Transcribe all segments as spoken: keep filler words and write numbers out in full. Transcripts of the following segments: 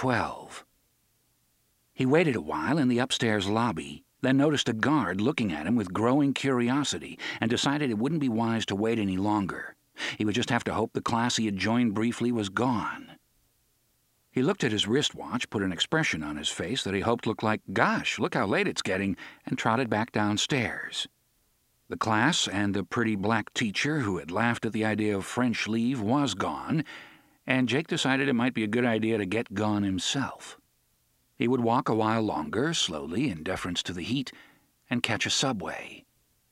twelve. He waited a while in the upstairs lobby, then noticed a guard looking at him with growing curiosity and decided it wouldn't be wise to wait any longer. He would just have to hope the class he had joined briefly was gone. He looked at his wristwatch, put an expression on his face that he hoped looked like, "Gosh, look how late it's getting," and trotted back downstairs. The class and the pretty black teacher who had laughed at the idea of French leave was gone, and Jake decided it might be a good idea to get gone himself. He would walk a while longer, slowly, in deference to the heat, and catch a subway.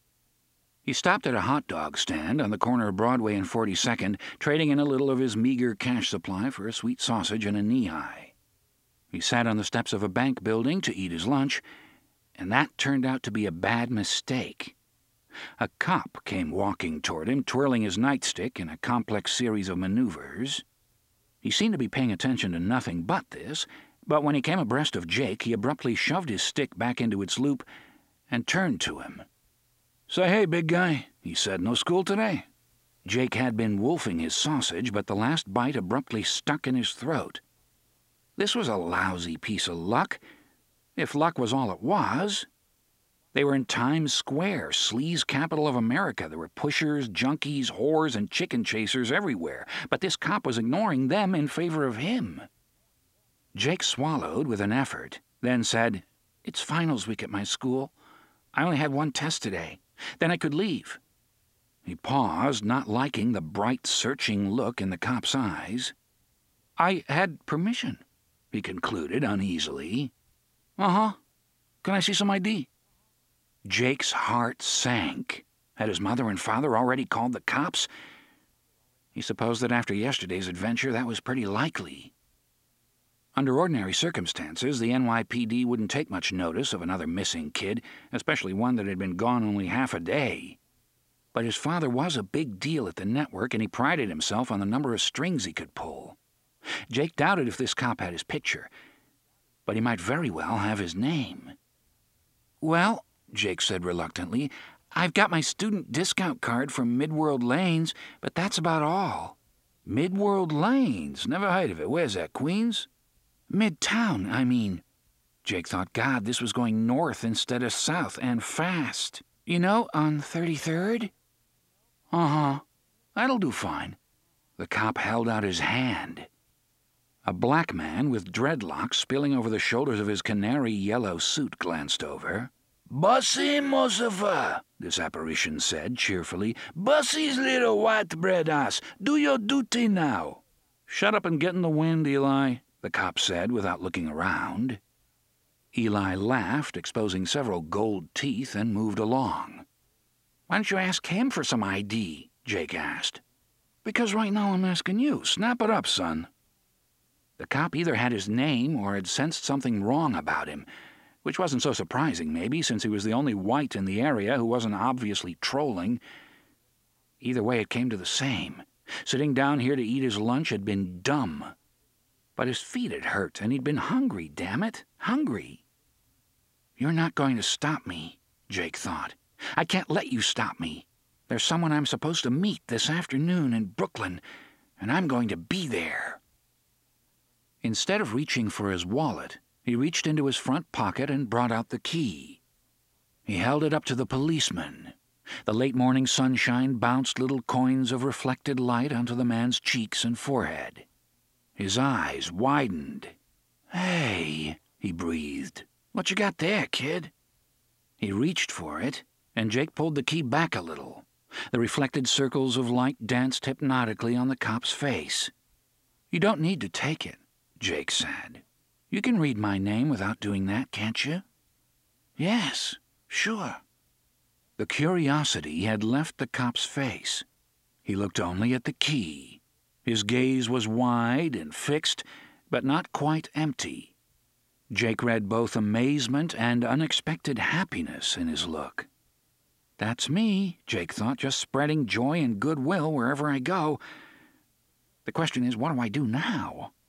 He stopped at a hot dog stand on the corner of Broadway and forty-second, trading in a little of his meager cash supply for a sweet sausage and a knee-high. He sat on the steps of a bank building to eat his lunch, and that turned out to be a bad mistake. A cop came walking toward him, twirling his nightstick in a complex series of maneuvers. He seemed to be paying attention to nothing but this, but when he came abreast of Jake, he abruptly shoved his stick back into its loop and turned to him. "Say, hey, big guy," he said, "no school today?" Jake had been wolfing his sausage, but the last bite abruptly stuck in his throat. This was a lousy piece of luck, if luck was all it was. They were in Times Square, sleaze capital of America. There were pushers, junkies, whores, and chicken chasers everywhere, but this cop was ignoring them in favor of him. Jake swallowed with an effort, then said, "It's finals week at my school. I only had one test today. Then I could leave." He paused, not liking the bright, searching look in the cop's eyes. "I had permission," he concluded uneasily. "Uh-huh. Can I see some I D?" Jake's heart sank. Had his mother and father already called the cops? He supposed that after yesterday's adventure that was pretty likely. Under ordinary circumstances, the N Y P D wouldn't take much notice of another missing kid, especially one that had been gone only half a day. But his father was a big deal at the network, and he prided himself on the number of strings he could pull. Jake doubted if this cop had his picture, but he might very well have his name. "Well," Jake said reluctantly, "I've got my student discount card from Midworld Lanes, but that's about all." "Midworld Lanes? Never heard of it. Where's that, Queens?" "Midtown, I mean." Jake thought, God, this was going north instead of south, and fast. "You know, on thirty-third? "Uh-huh. That'll do fine." The cop held out his hand. A black man with dreadlocks spilling over the shoulders of his canary yellow suit glanced over. "Bussy, Mosifa," this apparition said cheerfully. "Bussy's little white bread ass. Do your duty now." "Shut up and get in the wind, Eli," the cop said without looking around. Eli laughed, exposing several gold teeth, and moved along. "Why don't you ask him for some I D?" Jake asked. "Because right now I'm asking you. Snap it up, son." The cop either had his name or had sensed something wrong about him, which wasn't so surprising, maybe, since he was the only white in the area who wasn't obviously trolling. Either way, it came to the same. Sitting down here to eat his lunch had been dumb. But his feet had hurt, and he'd been hungry, damn it, hungry. "You're not going to stop me," Jake thought. "I can't let you stop me. There's someone I'm supposed to meet this afternoon in Brooklyn, and I'm going to be there." Instead of reaching for his wallet, he reached into his front pocket and brought out the key. He held it up to the policeman. The late morning sunshine bounced little coins of reflected light onto the man's cheeks and forehead. His eyes widened. "Hey," he breathed. "What you got there, kid?" He reached for it, and Jake pulled the key back a little. The reflected circles of light danced hypnotically on the cop's face. "You don't need to take it," Jake said. "You can read my name without doing that, can't you?" "Yes, sure." The curiosity had left the cop's face. He looked only at the key. His gaze was wide and fixed, but not quite empty. Jake read both amazement and unexpected happiness in his look. "That's me," Jake thought, "just spreading joy and goodwill wherever I go. The question is, what do I do now?"